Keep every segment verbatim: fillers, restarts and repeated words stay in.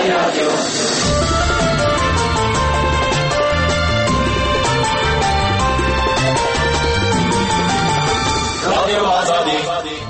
رادیو. رادیو آزادی.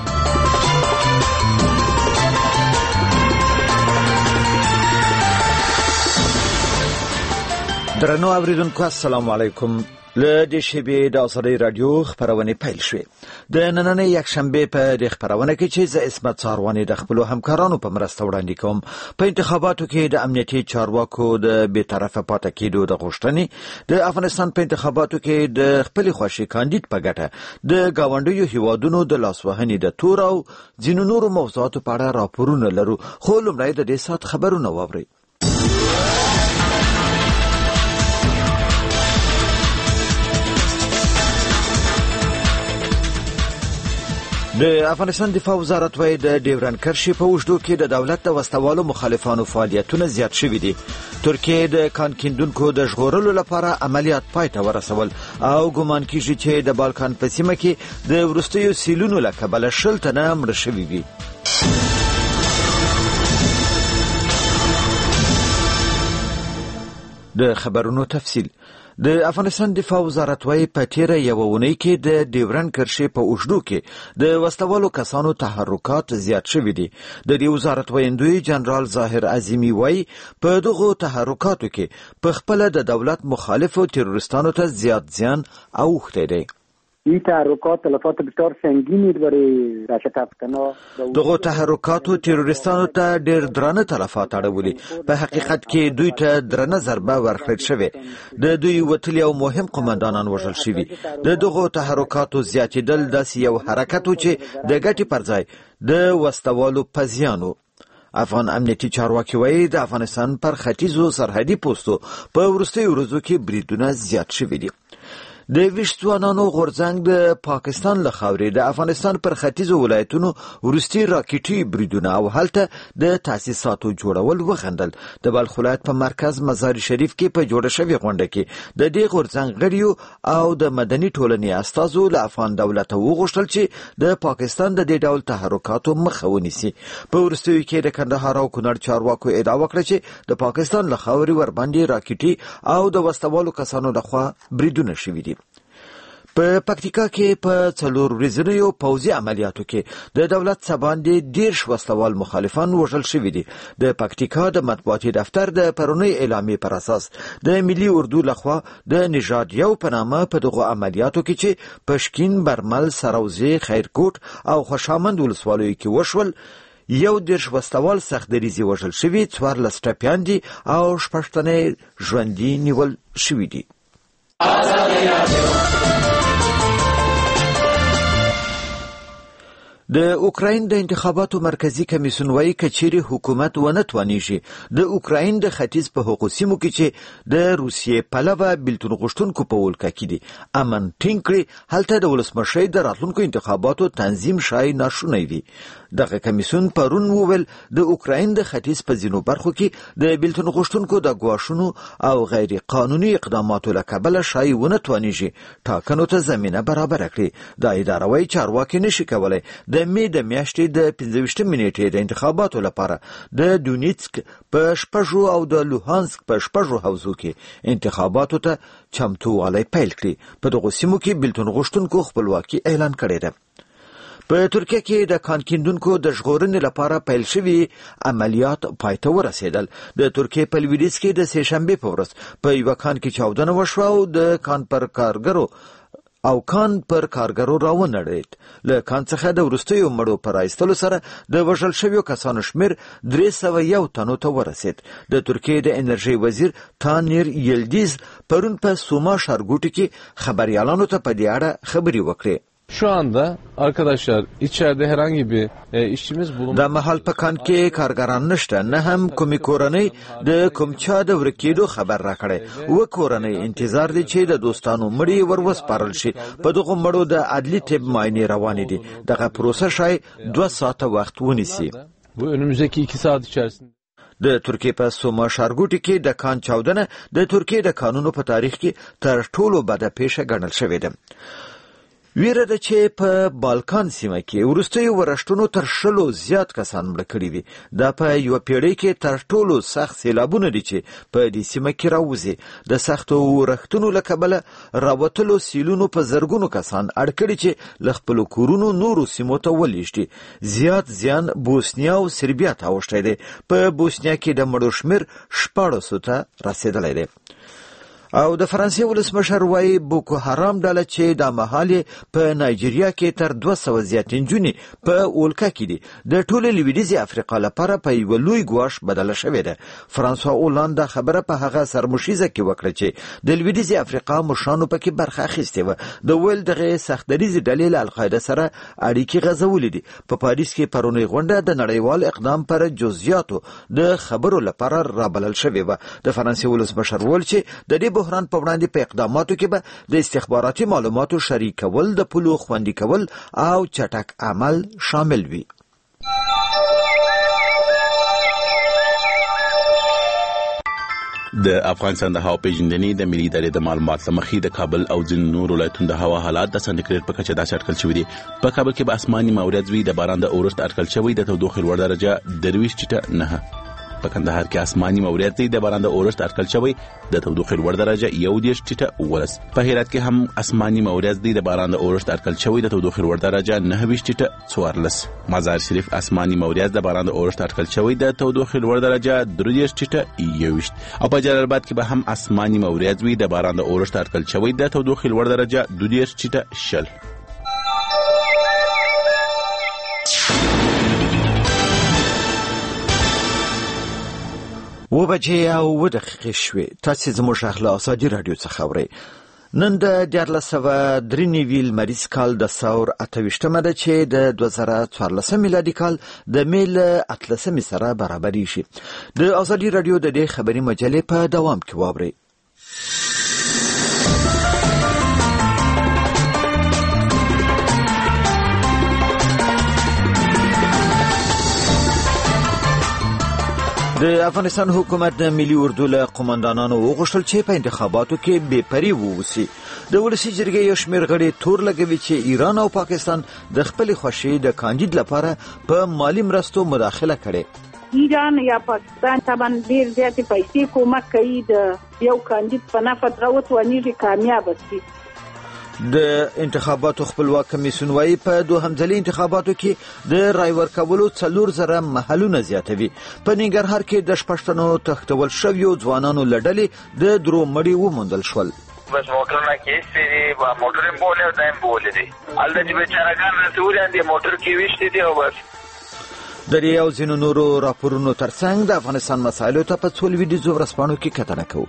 درنو اوریدونکو السلام علیکم. له دې شیبې د آزادۍ رادیو خبرونه پیل شوې. د نننۍ یکشنبې په دې خبرونه کې چې زه اسمت څارواني د خپل همکارانو په مرسته وړاندې کوم، په انتخاباتو کې د امنیتي چارواکو د بی‌طرفه پاتې کېدو د غوښتنې، د افغانستان په انتخاباتو کې د خپل خوښي کاندید په ګټه د گاونډیو هیوادونو د لاسوهنې د تور او ځینو نورو موضوعاتو په اړه راپورونه لرو، خو لومړی د دې سات خبرونه واورئ. د افغانستان دفاع وزارت وايي د ډیورن کرښې په اوږدو کې د دولت د وسوالو مخالفانو فعالیتونه زیات شوي دي. ترکیه د کان کیندونکو د ژغورلو لپاره عملیات پای ته ورسول او ګمان کیږي چې د بالکان په سیمه کې د وروستیو سیلونو له کبله شل تنه مړه شوي وي. د خبرونو تفصیل. د افغانستان دفاع وزارت وايي په تیره یوه اونۍ کې د ډیورن کرښې په اوږدو کې د وسوالو کسانو تحرکات زیات شوي دي. د دې وزارت ویندوی جنرال ظاهر عظیمی وايي په دغو تحرکاتو کې په خپل د دولت مخالفو تروریستانو ته زیات زیان اوښتی دی. این تحرکات تلفات بسیار سنگینی برای رشد افغان‌ها دغه تحرکاتو تروریستانو ته ډېر درانه تلفات اړولي. په حقیقت کې دوی ته درنه ضربه ورکړل شوې. د دوی وتلي او مهم قومندانان وژل شوي. د دغه تحرکاتو زیاتېدل داسې یو حرکت و چې د ګټې پر ځای د وسوالو په زیان و. افغان امنیتي چارواکي وايي د افغانستان پر ختیځو سرحدي پوستو په وروستیو ورځو کې بریدونه زیات شوي دي. د ویشت ځوانانو غورځنګ د پاکستان له خاورې د افغانستان پر ختیځو ولایتونو وروستي راکټي بریدونه او هلته د تاسیساتو جوړول وغندل. د بلخ ولایت په مرکز مزار شریف کې په جوړه شوې غونډه کې د دې غورځنګ غړیو او د مدني ټولنې استازو له افغان دولت وغوښتل چې د پاکستان د دې ډول تحرکاتو مخه ونیسي. په وروستیو کې د کندهار او کونړ چارواکو ادعا وکړه چې د پاکستان له خاورې ورباندې راکټي او د وسوالو کسانو لخوا بریدونه شوي دي. په پکتیکا کې په څلور ورځنیو پوځي عملیاتو کې د دولت څخه باندې دېرش وسوال مخالفان وژل شوي دي. د پکتیکا د مطبوعاتي دفتر د پرونی اعلامیې پر اساس د ملي اردو لخوا د نژاد یو په نامه په دغو عملیاتو کې چې پشکین، برمل، سروزې، خیرکوټ او خوشامند ولسوالیو کې وشول، یو دېرش وسوال سخت دریځي وژل شوي، څوارلس ټپیان دي او شپږ تنه ژوندي نیول شوي دي. د اوکراین د انتخاباتو مرکزی کمیسیون وايي کچېرې حکومت ونه توانیږي د اوکراین د ختیځ په حقوقي سیمو کې چې د روسیې پلوه بیلتون غوښتونکو په ولکه کې دي امن ټینګ کړي، هلته د ولسمشرۍ د راتلونکو انتخاباتو تنظیم شای ناشونی وي. دغه کمیسیون پرون وویل د اوکراین د ختیځ په ځینو برخو کې د بیلتون غوښتونکو د ګواښونو او غیر قانوني اقداماتو له کبله شای ونه توانیږي ټاکنو ته زمینه برابره کړي. دا اداره وايي چارواکي نشي کولی د مې د میاشتې د پنځه ویشتمې نیټې د انتخاباتو لپاره د دونیتسک په شپږو او د لوهانسک په شپږو حوزو کې انتخاباتو ته چمتووالی پیل کړي. په دغو سیمو کې بیلتون غوښتونکو خپلواکي اعلان کړې ده. په ترکیه کې د کان کیندونکو د ژغورنې لپاره پیل شوي عملیات پای ته ورسېدل. د ترکیې په لویدیځ کې د سې شنبې په ورځ په یوه کان کې چاودنه وشوه او د کان پر کارګرو او کان پر کارګرو راونړېد. له کان څخه د وروستیو مړو په رایستلو سره د وژل شویو کسانو شمېر درې سوه یو تنو ته ورسېد. د ترکیې د انرژۍ وزیر تانیر یلدیز پرون په سوما ښارګوټي کې خبریالانو ته په دې اړه خبرې وکړې. Şu anda arkadaşlar içeride herhangi bir e, işçimiz bulunmuyor. د محل په کان کې کارګران نشته، نه هم کومې کورنۍ د کوم چا د ورکېدو خبر راکړی. و کورنۍ انتظار دی چې د دوستانو مړي ور وسپارل شي. په دغو مړو د عدلي طب معاینې روانې دي. دغه پروسه شاید دوه ساعته وخت ونیسي. Bu önümüzdeki iki saat içerisinde. د ترکیې په سوما ښارګوټي کې د کان چاودنه د ترکیې د قانونو په تاریخ کې تر ټولو بده پیښه ګڼل شوې ده. ویره ده چې په بالکان سیمه کې وروستیو ورښتونو تر شلو زیات کسان مړه کړي دي. دا په یوه پیړۍ کې تر ټولو سخت سیلابونه دي چې په دې سیمه کې راوځي. د سختو ورښتونو له کبله راوتلو سیلونو په زرګونو کسان اړ کړي چې له خپلو کورونو نورو سیمو ته ولېږدي. زیات زیان بوسنیا او سربیا ته اوښتی دی. په بوسنیا کې د مړو شمېر شپاړسو ته رسېدلی دی. او د فرانسې ولسمشر وایي بوکو حرام ډله چې دا مهال په نایجیریا کې تر دوه سوه زیات نجونې په اولکه کې دي د ټولې لویدیځې افریقا لپاره په یوه لوی ګواښ بدله شوې ده. فرانسوا اولاند دا خبره په هغه سرمشیزه کې وکړه چې د لویدیځې افریقا مشرانو پکې برخه اخیستې وه. د ویل دغه سختدریزې ډلې له القاعده سره اړیکې غځولې دي. په پاریس کې پرونی غونډه د نړیوال اقدام پر جزئیاتو د خبرو لپاره رابلل شوې وه. د فرانسې ولسمشر وویل چې د دې بحران په وړاندې په اقداماتو کې به د استخباراتي معلوماتو شریکول، د پولو خوندي کول او چټک عمل شامل وي. د افغانستان د هوا پیژندنې د ملي ادارې د معلومات لمخې د کابل او ځینو نورو ولایتونو د هوا حالات د سانتیګریډ په کچه داسې اټکل شوي دي. په کابل کې به اسماني ماورز وي، د باران د اورښت اټکل شوی، د تودوخې لوړ درجه درویشت ټیټه نه. په کندهار کې اسماني ماورز دی، د باران د اورښت اټکل شوی، د تودوخې لوړ درجه یو دېرش ټیټه ولس. په هرات کې هم اسماني ماورز دی، د باران د اورښت اټکل شوی، د تودوخې لوړ درجه نهه ویشت ټیټه څوارلس. مزار شریف اسماني ماورز، د باران د اورښت اټکل شوی، د تودوخې لوړ درجه درې دېرش ټیټه یوویشت. او په جلال آباد کې به هم اسماني ماورز وي، د باران د اورښت اټکل شوی، د تودوخې لوړ درجه دوه دېرش ټیټه شل. و بجې او اووه دقیقې شوې. تاسې زموږ غږ له ازادي راډیو څخه اورئ. نن د دیارلس سوه درې نوي لمریز کال د ثور اته ویشتمه ده چې د دوه زره څوارلسم میلادي کال د مې له اتلسمې سره برابرېږي. د ازادي راډیو د دې خبري مجلې په دوام کې واورئ. د افغانستان حکومت د ملي اردو له قومندانانو وغوښتل چې په انتخاباتو کې بې پرې واوسي. د ولسي جرګې یو شمېر غړي تور لګوي چې ایران او پاکستان د خپلې خوښې د کاندید لپاره په مالي مرستو مداخله کړې. ایران یا پاکستان طبعا ډېر زیاتې پیسې کومک کوي د یو کاندید په نفع راوتوانېږي کامیابه شي. د انتخاباتو خپلواک کمیسیون وايي په دوهم ځلي انتخاباتو کې د رای ورکولو څلور زره محلونه زیاتوي. په ننګرهار کې د شپږ تنو تښتول شویو ځوانانو له ډلې د درو مړي وموندل شول. بس موټرونه کې سپېرې با موټر هم بولې او دایم بولې دي. هلته چې بیچارهګان رسولي دي موټر کې ویشتې دي او بس. د دې او ځینو نورو راپورونو ترڅنګ د افغانستان مسایلو ته په څو لویدیځو ورځپاڼو کې کتنه کوو.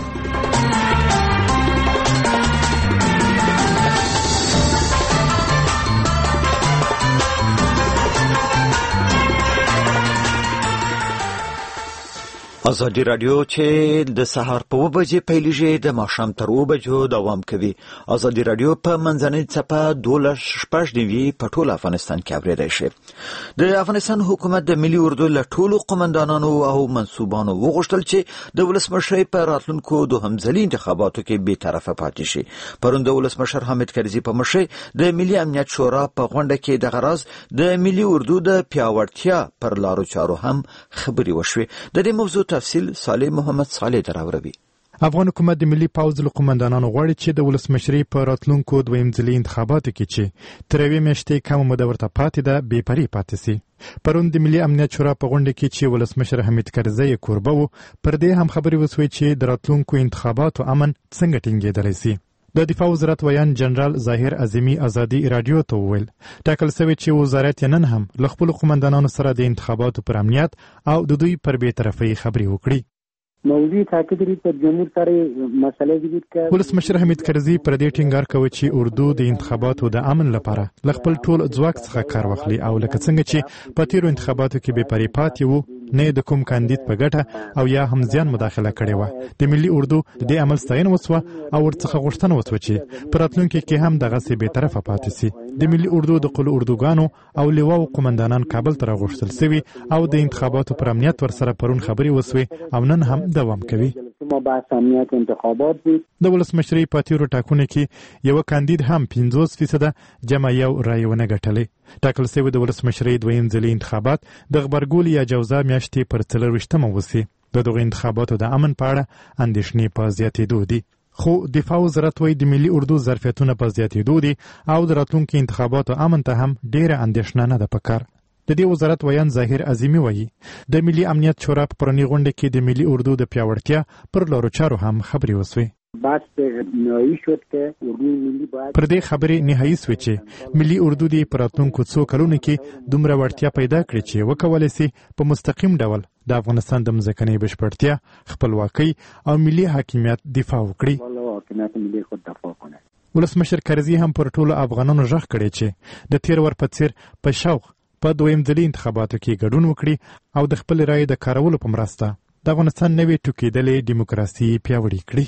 ازادي راډیو چې د سهار په اووه بجې پیلېږي د ماښام تر اووه بجو دوام کوي. ازادي راډیو په منځنۍ څپه دولس شپږ نوي په ټول افغانستان کې اورېدای شي. د افغانستان حکومت د ملي اردو له ټولو قومندانانو او منصوبانو وغوښتل چې د ولسمشرۍ په راتلونکو دوهم ځلي انتخاباتو کې بې طرفه پاتې شي. پرون د ولسمشر حامد کرزي په مشرۍ د ملي امنیت شورا په غونډه کې دغه راز د ملي اردو د پیاوړتیا پر لارو چارو هم خبرې وشوې. د دې موضوع تفصیل صالح محمد صالح دراوروي. افغان حکومت د ملي پوځ له قومندانانو غواړي چې د ولسمشرۍ په راتلونکو دویم ځلي انتخاباتو کې چې تر یوې میاشتې کمه موده ورته پاتې ده بې پرې پاتې سي. پرون د ملي امنیت شورا په غونډه کې چې ولسمشر حامد کرزي کوربه و پر دې هم خبرې وسوې چې د راتلونکو انتخاباتو امن څنګه ټینګېدلی سي. د دفاع وزارت ویان جنرال ظاهر اعظمي ازادي راډیو ته وویل ټاکل شوی چې وزارت نن هم له خپلو قومندانانو سره د انتخاباتو پر امنیت او د دوی پر بې طرفۍ خبرې وکړي. موضوع تاکید لري پر جمهور سره مسله وجود کې ولسمشر حامد کرزي پر دې ټینګار کوي چې اردو د انتخاباتو د امن لپاره له خپل ټول ځواک څخه کار واخلي او لکه څنګه چې په تیرو انتخاباتو کې بې پرې پاتې وو نه د کوم کاندید په ګټه او یا هم ځان مداخله کړې و. د ملي اردو د دې عمل ستاینه وسوه او ورڅخه غوښتنه وسوه چې په راتلونکي کې هم دغه سي بې طرفه پاتې سي. د ملي اردو د قلو اردوګانو او لواو قومندانان کابل ته راغوښتل سوي او د انتخاباتو پر امنیت ورسره پرون خبرې وسوي او نن هم دوام کوي. کومه بحث امنیت انتخابات دي. د ولسمشرۍ په تیرو ټاکنو کې یو کاندید هم پنځوس فیصد جمع یو رای ونه ګټلې. ټاکل شوی د ولسمشرۍ دویم ځلي انتخابات د غبرګول یا جوزا میاشتې پر څلرویشتمه وسي. د دغو انتخاباتو د امن په اړه اندېښنې په زیاتېدو دي. خو دفاع وزارت وایي د ملي اردو ظرفیتونه په زیاتېدو دي او د راتلونکي انتخاباتو امن ته هم ډېره اندېښنه نه ده پکار. د دې وزارت ویان ظاهر عظیمي وایي د ملي امنیت شورا په پرونی غونډه کې د ملي اردو د پیاوړتیا پر لارو چارو هم خبرې وسوې. بحث نهایی شد که اردو ملی باید پر دې خبرې نهایی سوې چې ملي اردو د په راتلونکو څو کلونو کې دومره وړتیا پیدا کړي چې وکولی سي په مستقیم ډول د افغانستان د مځکنۍ بشپړتیا، خپلواکۍ او ملي حاکمیت دفاع وکړي. حاکمیت ملی خود دفاع کنه. ولسمشر کرزي هم پر ټولو افغانانو غږ کړی چې د تیر ور په څیر په شوق په دویم ځلي انتخاباتو کې ګډون وکړي او د خپل رایې د کارولو په مرسته د افغانستان نوې ټوکېدلې دیموکراسي پیاوړې کړي.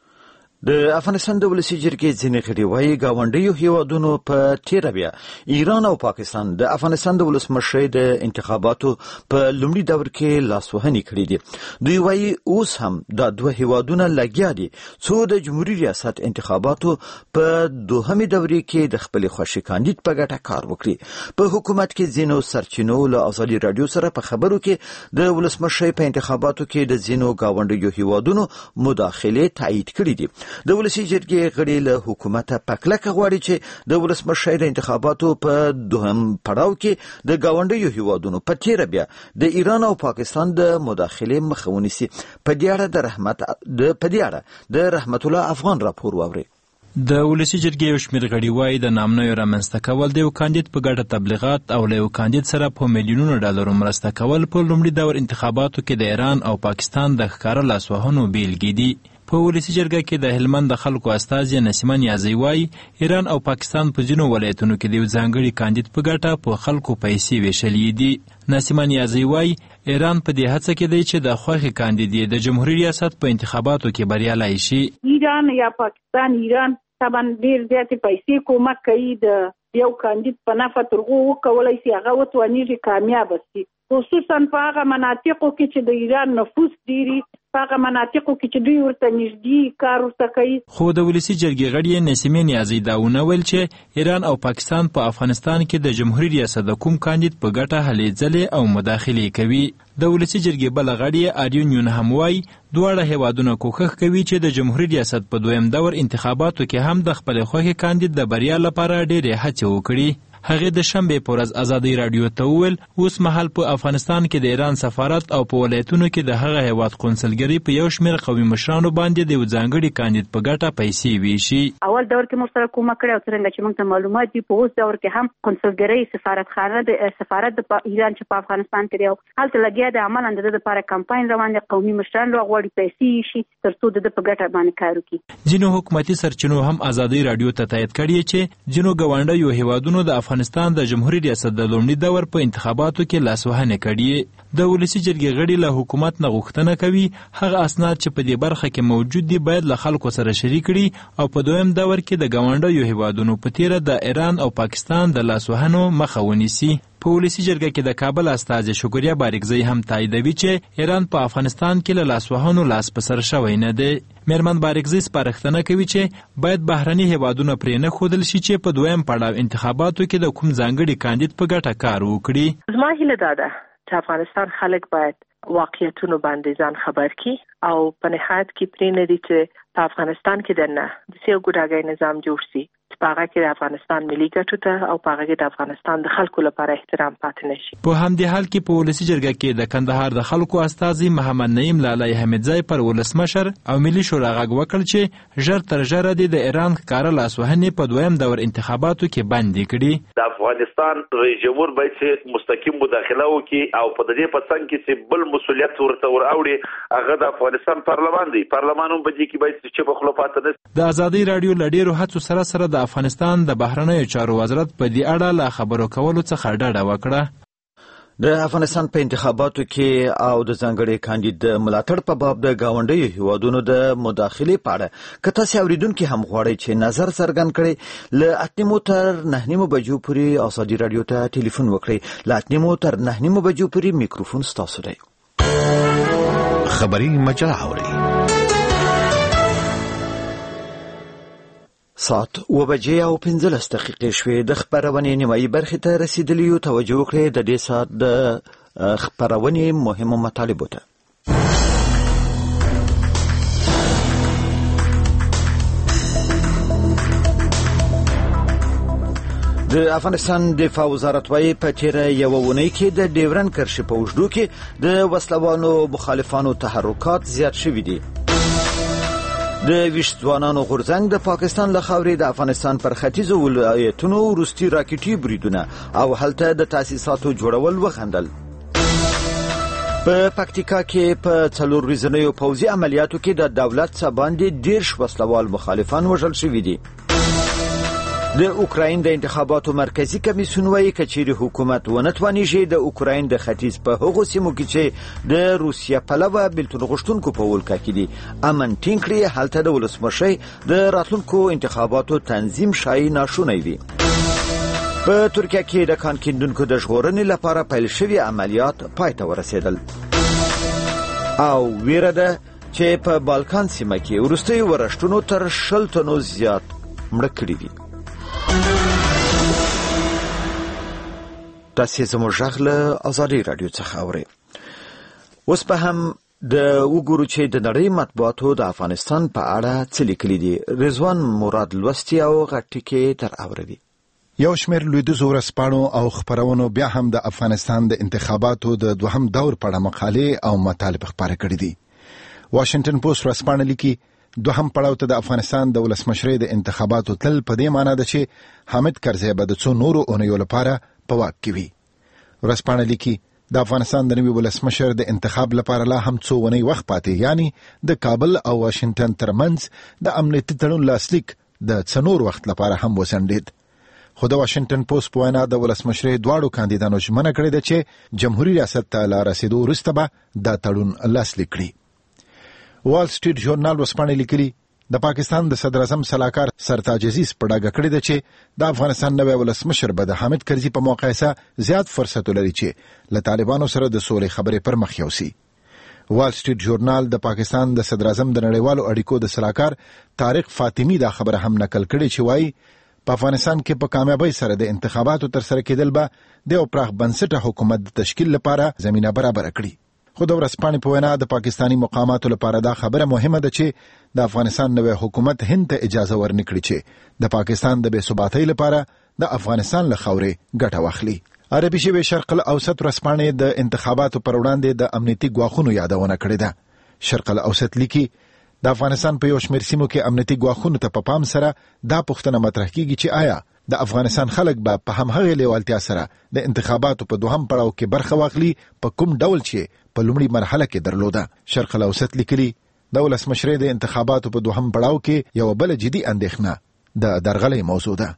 د افغانستان د ولسي جرګې ځینې غړي وایي ګاونډیو هیوادونو په تیره بیا ایران او پاکستان د افغانستان د ولسمشرۍ د انتخاباتو په لومړي دور کې لاسوهنې کړې دي. دوی وایي اوس هم دا دوه هیوادونه لګیا دي څو د جمهوریت ریاست انتخاباتو په دوهمې دورې کې د خپلې خوښې کاندید په ګټه کار وکړي. په حکومت کې ځینو سرچینو له ازادي راډیو سره په خبرو کې د ولسمشرۍ په انتخاباتو کې د ځینو ګاونډیو هیوادونو مداخلې تایید کړې دي. د ولسي جرګې غړي له حکومت په کلکه غواړي چې د ولسمشرۍ د انتخاباتو په دوهم پړاو کې د ګاونډیو هیوادونو په تیره بیا د ایران او پاکستان د مداخلې مخه ونیسي. په دې اړه د رحمت د په دې اړه د رحمت الله افغان راپور واوري. د ولسي جرګې یو شمېر غړي وایي د نامنیو رامنځته کول د یو کاندید په ګټه تبلیغات او له یو کاندید سره په میلیونونو ډالرو مرسته کول په لومړي دور انتخاباتو کې د ایران او پاکستان د ښکاره لاسوهنو بیلګې دي. په ولسي جرګه کې د هلمند د خلکو استازي نسیمه نیازی وایي ایران او پاکستان په ځینو ولایتونو کې د یو ځانګړي کاندید په ګټه په خلکو پیسې ویشلې دي. نسیمه نیازی وایي ایران په دې هڅه کې دی چې د خوښې کاندید د جمهوریت ریاست په انتخاباتو کې بریالی شي. ایران یا پاکستان ایران طبعا ډېر زیاتې پیسې کومک کوي د یو کاندید په نفع ترغو وکولی سي هغه وتوانیږي کامیابه سي، خصوصا په هغه مناطقو کې چې د ایران نفوس ډېري په هغه مناطقو کې چې دوی ورته نږدې کار ورته کوي. خو د ولسي جرګې غړي نسیمې نیازی دا ونه ویل چې ایران او پاکستان په افغانستان کې د جمهوریت ریاست د کوم کاندید په ګټه هلې ځلې او مداخلې کوي. د ولسي جرګې بله غړي آریون یون هم وایي دواړه هیوادونه کوښښ کوي چې د جمهوریت ریاست په دویم دور انتخاباتو کې هم د خپلې خوښې کاندید د بریا لپاره ډېرې هڅې وکړي. هغې د شنبې په ورځ ازادۍ راډیو ته وویل اوس مهال په افغانستان کې د ایران سفارت او په ولایتونو کې د هغه هیواد قونسلګرۍ په یو شمېر قومي مشرانو باندې د یو ځانګړي کاندید په ګټه پیسې ویشي. اول دور کې موږ سره کومک کړی او څرنګه چې موږ ته معلومات دي په اوس دور کې هم قونسلګرۍ سفارتخانه د سفارت د ایران چې په افغانستان کې دی هلته لګیا دی عملاً د ده دپاره کمپاین روان دی، قومي مشران راغواړي پیسې یوشي تر څو د ده په ګټه باندې کار وکړي. ځینو حکومتي سرچینو هم ازادۍ راډیو ته تایید کړي چې ځینو ګاونډیو هیوادونو د افغانستان د جمهوریت ریاست د لومړي دور په انتخاباتو کې لاسوهنې کړي. د ولسي جرګې غړي له حکومت نه غوښتنه کوي هغه اسناد چې په دې برخه کې موجود دي باید له خلکو سره شریک کړي او په دویم دور کې د ګاونډیو هیوادونو په تیره د ایران او پاکستان د لاسوهنو مخه ونیسي. په ولسي جرګه کې د کابل استازي شکریا بارکزی هم تاییدوي چې ایران په افغانستان کې له لاسوهنو لاس په سر شوی نه دی. میرمن بارکزی سپارښتنه کوي چې باید بهرني هیوادونه پرې نه ښودل شي چې په دویم پړاو انتخاباتو کې د کوم ځانګړي کاندید په ګټه کار وکړي. زما هیله دا ده چې افغانستان خلک باید واقعیتونو باندې ځان خبر کړي او په نهایت کې پرې نه دي چې په افغانستان کې دننه د سیاسي ګوډاګۍ نظام جوړ شي چې په هغه کې د افغانستان ملي ګټو ته او په هغه کې د افغانستان د خلکو لپاره احترام پاتې نشي. په همدې حال کې په ولسي جرګه کې د کندهار د خلکو استازي محمد نعیم لالای حمیدزی پر ولسمشر او ملي شورا غږ وکړ چې ژر تر ژره د ایران ښکاره لاسوهنې په دویم دور انتخاباتو کې بندې کړي. د افغانستان رئیس جمهور باید چې مستقیم مداخله وکړي او په دې په څنګ کې چې بل مسؤلیت ورته وراوړي هغه د افغانستان پارلمان دی. پارلمان هم په دې کې باید چې په خپل پاتې نه. د ازادۍ راډیو له ډېرو هڅو سره سره د افغانستان د بهرنیو چارو وزارت په دې اړه له خبرو کولو څخه ډډه وکړه. د افغانستان په انتخاباتو کې او د ځانګړي کاندید ملاتړ په باب د ګاونډیو هیوادونو د مداخلې په اړه که تاسو اوریدونکي هم غواړئ چې نظر څرګند کړئ له اته نیمو تر نه نیمو بجو پورې ازادي راډیو ته ټلیفون وکړئ. له اته نیمو تر نه نیمو بجو پورې میکروفون ستاسو دی. خبري مجله اوري سات و بجې او پنځلس دقیقې شوې. د خبرونې نیمایي برخې ته رسیدلی یو. توجه وکړئ د دې سات د خبرونې مهمو مطالبو ته. د افغانستان دفاع وزارت وايي په تیره یوه اونۍ کې د ډیورن کرښې په اوږدو کې د وسلوالو مخالفانو تحرکات زیات شوي دي. د ویشت ځوانانو غورځنګ د پاکستان له خاورې د افغانستان پر ختیځو ولایتونو وروستي راکټي بریدونه او هلته د تاسیساتو جوړول وخندل. په پکتیکا کې په څلور ورځنیو پوځي عملیاتو کې د دولت څخه باندې دېرش وسلوال مخالفان وژل شوي دي. د اوکراین د انتخاباتو مرکزی کمیسیون وايي کچېرې حکومت ونه توانیږي د اوکراین د ختیځ په هغو سیمو کې چې د روسیه پلوه بیلتون غوښتونکو په ولکه کې دي امن ټینګ کړي، هلته د ولسمشر د راتلونکو انتخاباتو تنظیم شایي ناشونی وي. په ترکیه کې د کان کیندونکو د ژغورنې لپاره پیل شوي عملیات پای ته ورسېدل او ویره ده چې په بالکان سیمه کې وروستیو ورښتونو تر شل تنو زیات مړه کړي دي. تاسې زموږ غږ له ازادي راډیو څخه اورئ. اوس به هم د وګورو چې د نړۍ مطبوعاتو د افغانستان په اړه څه لیکلي دي. رضوان مراد لوستي او غټ ټکي تر اوري. یو شمېر لویدیځو ورځپاڼو او خبرونو بیا هم د افغانستان د انتخاباتو د دوهم دور په اړه مقالې او مطالب خپاره کړي دي. واشنگټن پوسټ ورځپاڼه لیکي دوهم پړاو ته د افغانستان د ولسمشرۍ د انتخاباتو تل په دې معنی ده چې حامد کرزی به د څو نورو اونیو لپاره په واک کې وي. ورځپاڼه لیکي د افغانستان د نوي ولسمشر د انتخاب لپاره لا هم څو اونۍ وخت پاتې، یعنی د کابل او واشنگټن ترمنځ د امنیتي تړون لاسلیک د څو نور وخت لپاره هم وسنډید. خو د واشنگټن پوسټ په وینا د ولسمشرۍ دواړو کاندیدانو ژمنه کړې ده چې جمهوریت ریاست ته لا رسیدو وروسته به دا تړون لاسلیک کړي. وال سټریټ ژورنال ورځپاڼه لیکلي د پاکستان د صدر اعظم سلاکار سرتاج عزیز په ډاګه کړې ده چې د افغانستان نوی ولسمشر به د حامد کرزي په مقایسه زیات فرصت لري چې له طالبانو سره د سولې خبرې پر مخ یوسي. وال سټریټ ژورنال د پاکستان د صدر اعظم د نړیوالو اړیکو د سلاکار طارق فاطمی دا خبره هم نقل کړې چې وایي په افغانستان کې په کامیابی سره د انتخاباتو تر سره کېدل به د یو پراخ بنسټه حکومت د تشکیل لپاره زمینه برابر کړي. خو د ورځپاڼې په وینا د پاکستاني مقاماتو لپاره دا خبره مهمه ده چې د افغانستان نوی حکومت هند ته اجازه ورنکړي چې د پاکستان د بې ثباتۍ لپاره د افغانستان له خاورې ګټه واخلي. عربي ژبې شرق الاوسط ورځپاڼې د انتخاباتو پر وړاندې د امنیتي ګواښونو یادونه کړې ده. شرق الاوسط لیکي د افغانستان په یو شمېر سیمو کې امنیتي ګواښونو ته په پام سره دا پوښتنه مطرح کیږي چې آیا د افغانستان خلک به په همغه لیوالتیا سره د انتخاباتو په دوهم پړاو کې برخه واخلي په کوم ډول چې په لومړي مرحله کې درلوده. شرق الاوسط لیکلي د ولسمشرۍ د انتخاباتو په دوهم پړاو کې یو بل جدي اندېښنه د درغلۍ موضوع ده.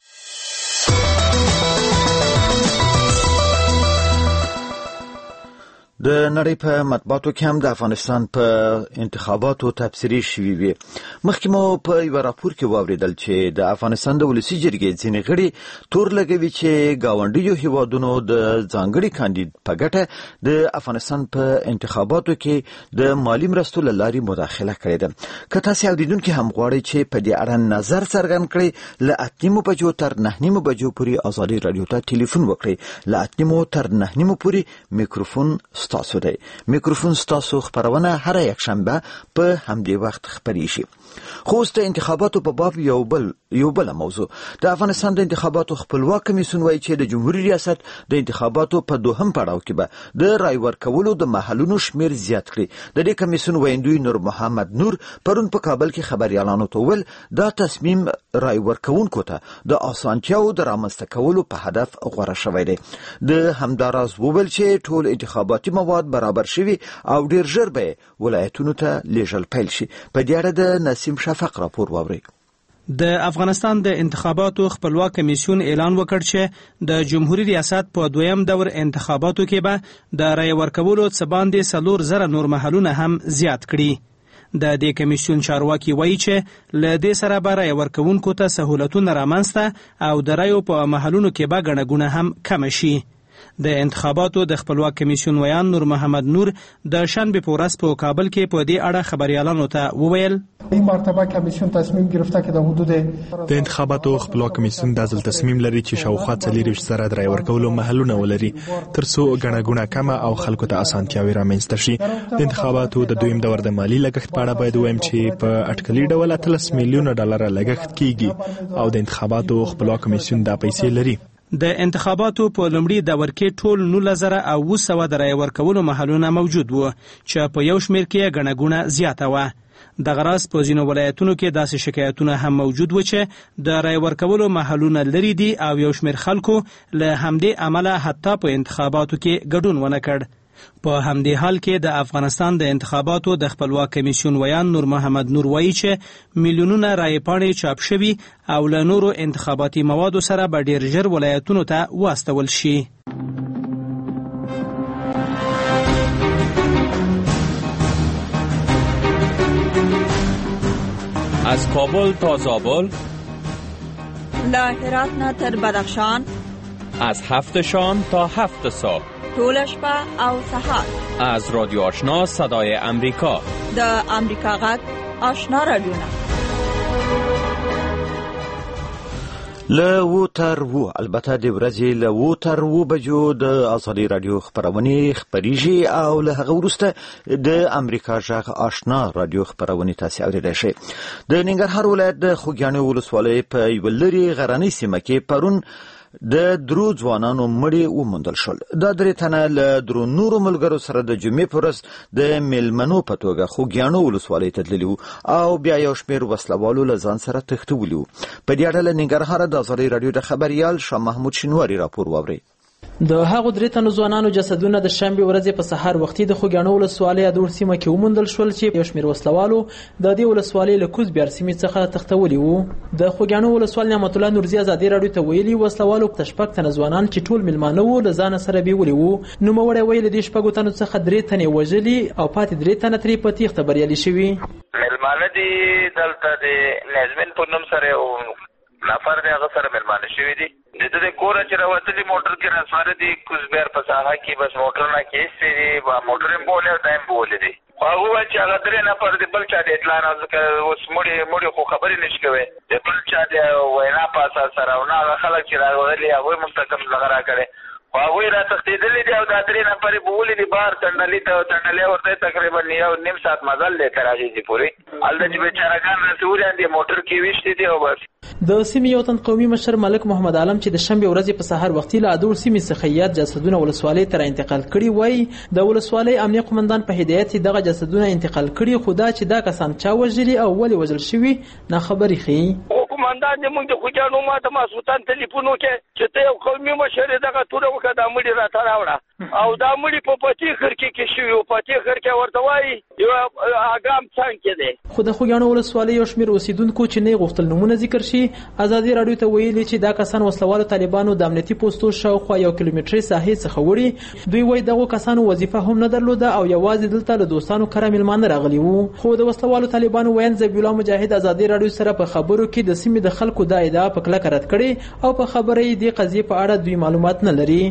د نړۍ په مطبوعاتو کې هم د افغانستان په انتخاباتو تبصرې شوي وي. مخکې مو په یو راپور کې واوریدل چې د افغانستان د ولسي جرګې ځینې غړي تور لګوي چې ګاونډیو هیوادونو د ځانګړي کاندید په ګټه د افغانستان په انتخاباتو کې د مالی مرستو له لارې مداخله کړې ده. که تاسې اوریدونکي هم غواړئ چې په دې اړه نظر څرګند کړئ، له اته نیمو بجو تر نه نیمو بجو پورې ازادي راډیو ته ټلیفون وکړئ. له اته نیمو تر نه نیمو پورې میکروفون ستاسو دی. میکروفون ستاسو خبرونه هر یک شنبه په همدې وخت خپریږي. خو اوس د انتخاباتو په باب یو بل یو بل موضوع. د افغانستان د انتخاباتو خپلواک کمیسیون وايي چې د جمهوریت ریاست د انتخاباتو په دوهم پړاو کې به د رای ورکولو د محلونو شمیر زیات کړي. د دې کمیسیون ویندوی نور محمد نور پرون په کابل کې خبريالانو ته ویل دا تصمیم رای ورکوونکو ته د اسانتیاو د رامنځته کولو په هدف غوړه شوی دی. د همداراز وویل چې ټول انتخاباتي مواد برابر شوي او ډیر ژر به ولایتونو ته لیږل پیل شي. په دې اړه د نسیم شفق راپور واورئ. د افغانستان د انتخاباتو خپلواک کمیسیون اعلان وکړ چې د جمهوریت ریاست په دویم دور انتخاباتو کې به د رای ورکولو څخه باندې څلور زره نور محلونه هم زیات کړي. د دې کمیسیون چارواکي وایي چې له دې سره به رای ورکوونکو ته سهولتونه رامنځته او د رایو په محلونو کې به ګڼه ګوڼه هم کم شي. د انتخاباتو د خپلواک کمیسیون ویان نور محمد نور د شنبه په ورځ په کابل کې په دې اړه خبريالانو ته وویل این مرتبه کمیسیون تصمیم گرفته که در حدود د انتخاباتو خپلواک کمیسیون د ځل تصمیم لري چې شاوخوا څلوېښت زره د رای ورکولو محلونه ولري ترڅو ګڼه ګوڼه کمه او خلکو ته اسانتیاوې رامنځته شي. د انتخاباتو د دویم دور د مالی لګښت په اړه باید ووایم چې په اټکلي ډول اتلس میلیونه ډالره لګښت کیږي او د انتخاباتو خپلواک کمیسیون دا پیسې لري. د انتخاباتو په لومړي دور کې ټول نولس زره او اوه سوه د رای ورکولو محلونه موجود وو چې په یو شمېر کې ګڼه ګوڼه زیاته وه. دغه راز په ځینو ولایتونو کې داسې شکایتونه هم موجود و چې د رای ورکولو محلونه لري دي او یو شمېر خلکو له همدې امله حتی په انتخاباتو کې ګډون ونه کړ. په همدې حال کې د افغانستان د انتخاباتو د خپلواک کمیسیون ویان نور محمد نور وایي چې میلیونونه رای پاڼې چاپ شوي او له نورو انتخاباتي موادو سره به ډېر ژر ولایتونو ته واستول شي. از کابل تا زابل، له هرات نه تر بدخشان، از هفت شام تا هفت صبح، طول شپه او سهار، از رادیو آشنا صدای امریکا، د امریکا غږ آشنا رادیوونه. له و تر و البته د ورځې له و تر و بجو د ازادي رادیو خبرونه خبريږي او له هغه وروسته د امریکا غږ آشنا رادیو خبرونه تاسو اورېدای شئ. د ننګرهار ولایت د خوږیاڼي ولسوالۍ په یو لري غرنۍ سیمه کې پرون د درو ځوانانو مړي وموندل شول. دا درې تنه له درو نورو ملګرو سره د جمعې په ورځ د میلمنو په توګه خوږیاڼو ولسوالۍ ته تللي وو او بیا یو شمېر وسلوالو له ځان سره تښتولي وو. په دې اړه له ننګرهاره د ازادي رادیو د خبريال شاه محمود شینواري راپور واورئ. د هغو درې تنو ځوانانو جسدونه د شنبې ورځې په سهار وختي د خوږیاڼو ولسوالۍ ادور سیمه کې وموندل شول چې یو شمېر وسلوالو د دې ولسوالۍ له کوزبیار سیمې څخه تښتولي وو. د خوږیاڼو ولسوال نعمت الله نورزي ازادي رادیو ته ویلي وسلوالو په شپږ تنه ځوانان چې ټول میلمانه وو له ځانه سره بیولي وو. نوموړی ویلي د شپږو تنو څخه درې تنې وژلي او پاتې درې تنه ترې په تېښته بریالي شوي. میلمانه دي دلته د نظمین په نوم سره نفر دی هغه سره مېلمانه شوي دي. د دې کوره چې راوتلي موټر کې راسواره دي کوزبیار په ساحه کې بس موټر نه کې ایستې دي موټر یې بولې او دا یې بولې دي. خو هغه وویل چې هغه درې نفر د بل چا د اطلاع نه ځکه اوس مړي مړي خو خبرې نشي کوی د بل چا د وینا په اساس سره او نه هغه خلک چې راغلي هغوی موږ ته کوم دغه راکړی خو هغوی را تښتېدلي دي او دا درې نفر یې بولي دي بهر څنډلي ته څنډلی ورته تقریبا یو نیم ساعت مزل دی تر هغې دې پورې هلته چې بېچارهګان راسولي دي موټر کې ویشتي دي او بس. د سیمې یو تن قومي مشر ملک محمد عالم چې د شنبې ورځې په سهار وختي له ادور سیمې څخه یاد جسدونه ولسوالۍ ته انتقال کړي وای د ولسوالۍ امنیه قومندان په هدایت دغه جسدونه انتقال کړي خو دا چې دا کسان چا وژلي او ولې وژل شوي ناخبري ښیي. قومندان دې موږ د خوږیاڼو ماته ماسوتان ټلیفون وکړي چې ته یو قومي مشر یې دغه توره وکړه دا مړي راته راوړه او دا مړي په پتې خرکې کې شوي او پتې خرکې ورته وایي یو اګام څنګ کې دی. خو د خوږیاڼو ولسوالۍ یو شمېر اوسېدونکو چې نه غوښتل نومونه ذکر شي ازادي رادیو ته ویلي چې دا کسان وسلوالو طالبانو د امنیتي پوسټو شاوخوا یو کیلومتري ساحې څخه وړي. دوی وایي دغو کسانو وظیفه هم نه درلوده او یوازې دلته له دوستانو کره میلمانه راغلي وو. خو د وسلوالو طالبانو ویاند ذبیح الله مجاهد ازادي رادیو سره په خبرو کې د سیمې د خلکو دا ادعا په کلکه رد کړې او په خبره یې دې قضیې په اړه دوی معلومات نه لري.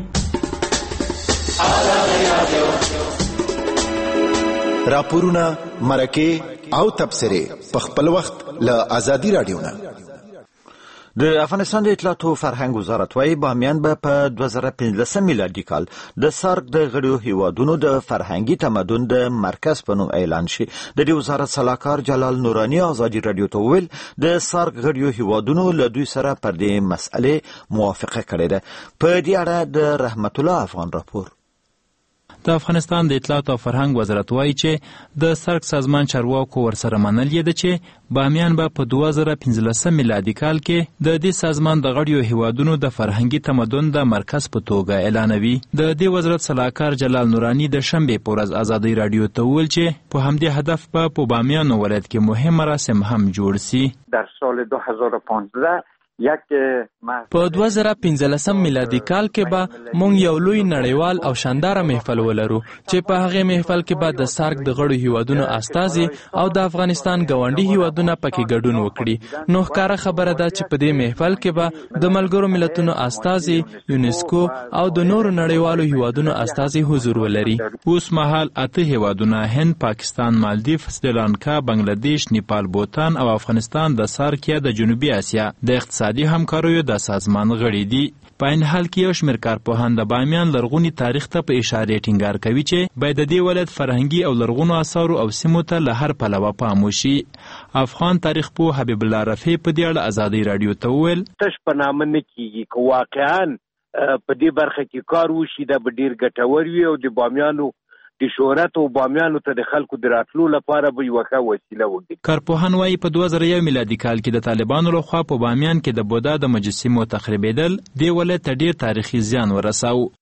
راپورونه مرکه او تبصره په خپل وخت له ازادي رادیو نه. د افغانستان د اطلاعات او فرهنګ وزارت وايي بامیان به په دوه زره پنځلسم میلادي کال د سارک د غړو هیوادونو د فرهنګي تمدن د مرکز په نوم اعلان شي. د دې وزارت صلاحکار جلال نورانی ازادي رادیو ته ویل د سارک غړو هیوادونو له دوی سره پر دې مسئله موافقه کړې ده. په دې اړه د رحمت الله افغان راپور. د افغانستان د اطلاعات او فرهنګ وزارت وایي چې د سرک سازمان چارواکو ورسره منل یې ده چې بامیان به په دوه زره پنځلسم میلادي کال کې د دې سازمان د غړیو هیوادونو د فرهنګي تمدن د مرکز په توګه اعلانوي. د دې وزارت صلاحکار جلال نورانی د شنبې په ورځ ازادي رادیو ته وویل چې په همدې هدف به په بامیان ولایت کې مهم مراسم هم جوړ سي. در سال دو هزار و پانزده په دوه زره پنځلسم میلادي کال کې به مونږ یو لوی نړیوال او شانداره محفل ولرو چې په هغه محفل کې به د سارک د غړو هیوادونو استازي او د افغانستان ګاونډي هیوادونه پکې ګډون وکړي. نو ښکاره خبره ده چې په دې محفل کې به د ملګرو ملتونو استازي، یونسکو او د نورو نړیوالو هیوادونو استازي حضور ولري. اوس مهال اته هیوادونه هند، پاکستان، مالدیف، سریلانکا، بنگلاديش، نیپال، بوتان او افغانستان د سارک یا د جنوبي اسیا د اقتصادي همکاریو د سازمان غړي دي. په این حال کې یو شمېر کارپوهان د بامیان لرغوني تاریخ ته په اشاره ټینګار کوي چې باید د دې ولایت فرهنګي او لرغونو آثارو او سیمو ته له هر پلوه پام وشي. افغان تاریخ پوه حبیب الله رفیع په دې اړه ازادي رادیو ته وویل: تش په نامه نه کیږي که واقعا په دې برخه کې کار وشي دا به ډیر ګټور وي او د بامیانو د شهرت او بامیانو ته د خلکو د راتلو لپاره به یوه ښه وسیله وګرځي. کارپوهان وایي په دوه زره یو میلادي کال کې د طالبانو لخوا په بامیان کې د بودا د مجسمو تخریبېدل دې ولایت ته ډیر تاریخي زیان ورساوه.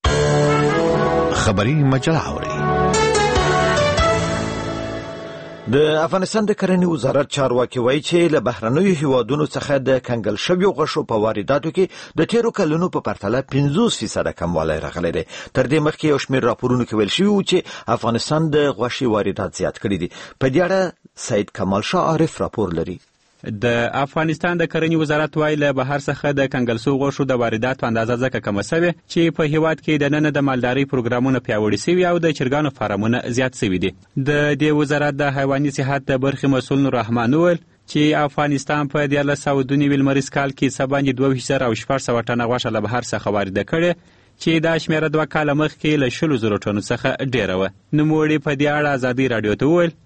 خبري مجله اوري. د افغانستان د کرنې وزارت چارواکي وایي چې له بهرنیو هیوادونو څخه د کنګل شویو غوښو په وارداتو کې د تیرو کلونو په پرتله پنځوس فیصده کموالی راغلی دی. تر دې مخکې یو شمېر راپورونو کې ویل شوي وو چې افغانستان د غوښې واردات زیات کړي دي. په دې اړه سید کمال شاه عارف راپور لري. د افغانستان د کرنې وزارت وایي له بهر څخه د کنګل شویو غوښو د وارداتو اندازه ځکه کمه شوې چې په هیواد کې دننه د مالدارۍ پروګرامونه پیاوړي شوي او د چرګانو فارمونه زیات شوي دي. د دې وزارت د حیواني صحت د برخې مسؤل نور رحمان وویل چې افغانستان په دیارلس سوه دوه نوي لمریز کال کې څه باندې دوه ویشت زره او شپږ سوه ټنه غوښه له بهر څخه وارده کړې چې دا شمېره دوه کاله مخکې له شلو زرو ټنو څخه ډېره وه. نوموړي په دې اړه ازادي رادیو ته وویل: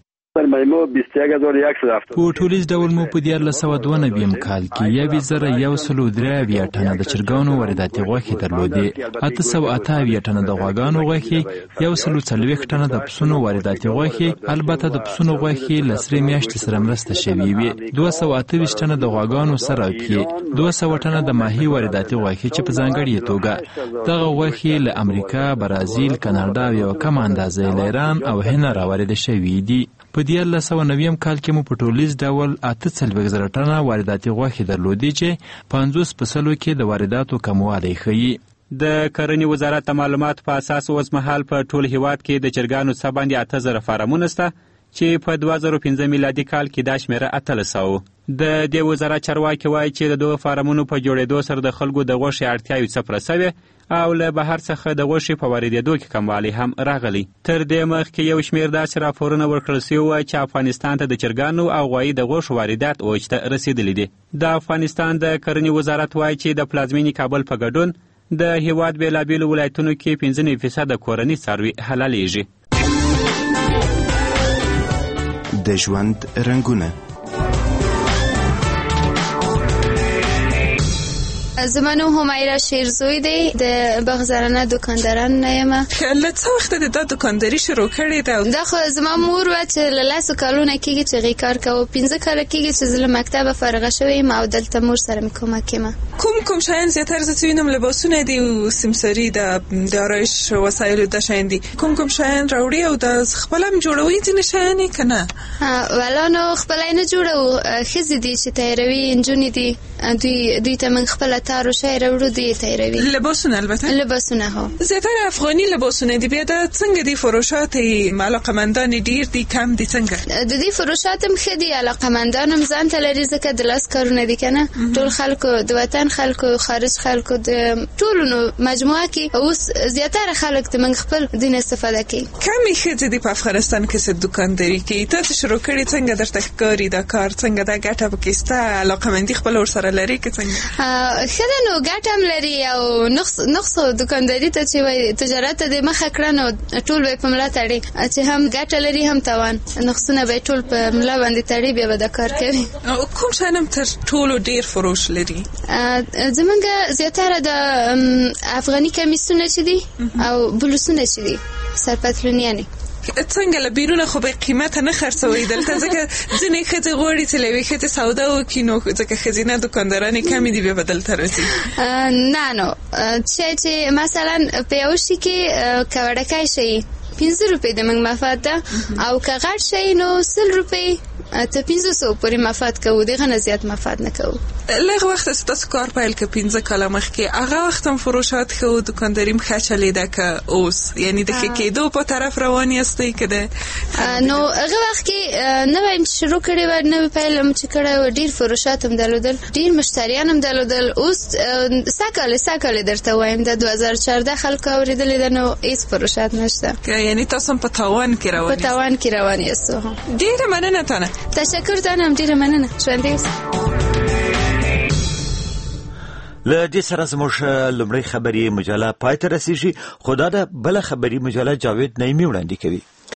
په ټولیز ډول مو په دیارلس سوه دوه نوي کال کې یوې زره یو سلو درې اویا ټنه د چرګانو وارداتي غوښې درلودې، اته سوه اته اویا ټنه د غواګانو غوښې، یو سلو څلوېښت ټنه د پسونو وارداتي غوښې، البته د پسونو غوښې له سرې میاشتې سره مرسته شوې وې، دوه سوه اته ویشت ټنه د غواګانو سره کې، دوه سوه ټنه د ماهي وارداتي غوښې چې په ځانګړې توګه دغه غوښې له امریکا، برازیل، کاناډا او یوه کمه اندازه له ایران او هند راوارده شوې دي. په دیارلس سوه نوي کال کې مو په ټولیز ډول اته څلوېښت زره ټنه وارداتي غوښې درلودې چې پنځوس په سلو کې د وارداتو کموالی ښیي. د کرنې وزارت د معلوماتو په اساس اوس مهال په ټول هیواد کې د چرګانو څه باندې اته زره فارمونه شته چې په دوه زره پنځه میلادي کال کې دا شمېره اتلس سوه. د دې وزارت چارواکي وایي چې د دغو فارمونو په جوړېدو سره د خلکو د غوښې اړتیاوې صفر شوې او له بهر څخه د غوښې په واردېدو کې کموالی هم راغلی. تر دې مخکې یو شمېر داسې راپورونه ورکړل شوي وه چې افغانستان ته د چرګانو او غوایي د غوښو واردات اوج ته رسېدلي دي. د افغانستان د کرنې وزارت وایي چې د پلازمېنې کابل په ګډون د هیواد بېلابېلو ولایتونو کې پنځه نوي فیصده کورني څاروي حلالېږي. د ژوند رنګونه. زما نوم همیرا شیرزوی دی، د بغزرانه دکانداران نه یم. له څه وخته د دا دکانداري شروع کړې ده؟ دا خو زما مور وه چې له لسو کلونه کېږي چې هغې کار کوو، پنځه کاله کېږي چې زه له مکتبه فارغه شوې یم او دلته مور سره مې کومک یم. کوم کوم شیان زیاتره زه چې وینم لباسونه دي او سیمساري د د آرایش وسایلو دا شیان دي، کوم کوم شیان راوړي او دا خپله هم جوړوي ځینې شیان یې که نه؟ ولا نو خپله یې نه جوړوو، ښځې دي چې تیاروي، نجونې دي، دوی دوی ته موږ خپله تار و شی راوړو، دوی تیاروي. لباسونه البته لباسونه هو زیاتره افغاني لباسونه دي. بیا دا څنګه دي فروشات یې علاقمندان ډېر دي کم دي څنګه؟ د دې فروشات هم ښه دي، علاقمندان هم ځان ته لري ځکه د لاس کارونه دي که نه. ټول خلکو د وطن خلکو، خارج خلکو، د ټولو نو مجموعه کې اوس زیاتره خلک د موږ خپل دین استفاده کوي. کمې ښځې دي په افغانستان کې چې دکانداري کوي. ته چې شروع کړې څنګه درته ښکاري دا کار؟ څنګه دا ګټه پکې شته؟ علاقمندي خپله ورسره لري که څنګه؟ ښه ده، نو ګټه هم لري او نقص نقص دکانداري ته چې وایي تجارت ته د مخه کړه نو ټول به یې په ملا تړي، چې هم ګټه لري هم تاوان، نقصونه به یې ټول په ملا باندې تړي، بیا به دا کار کوي. کوم شیان هم تر ټولو ډېر فروش لري؟ زمونږ زیاتره د افغاني کمیسونه چې دي او بلوسونه چې دي، سرپتلونیانې. څنګه له بیرونه خو به قیمته نه خرڅوي دلته، ځکه ځینې ښځې غواړي چې له یوې ښځې سودا وکړي، نو ځکه ښځینه دکاندارانې کمې دي بیا به دلته راځي. نه نو شی چې مثلا په یو شي کې که وړکی شي پنځه روپۍ د موږ مفاد ده او که غټ شي نو سل روپۍ ته پنځه سوه پورې مفاد کوو، دغه نه زیات مفاد نه کوو. لږ وخت چې تاسو کار پیل کړ پنځه کاله مخکې، هغه وخت هم فروشات ښه و، دوکانداري هم ښه چلېده که اوس؟ یعنی د ښه کېدو په طرف روان یاستئ که د نو هغه وخت کې نوی یم شروع کړې وه، نوی پیل هم چې کړی و، ډېر فروشات هم درلودل، ډېر مشتریان هم درلودل. اوس سږ کال سږ کال درته وایم د دوه زره چهارده خلکو اورېدلې ده، نو هېڅ فروشات نشته. یعنی تاسو هم په تاوان کې روان په تاوان کې روان یاستو. ډېره مننه تانه. تشکر تانه هم ډېره مننه. ژوندی اوسه. له دې سره زموږ لومړۍ خبري مجله پای ته رسیږي، خو دا د بله خبري مجله جاوید نعیمي وړاندې کوي.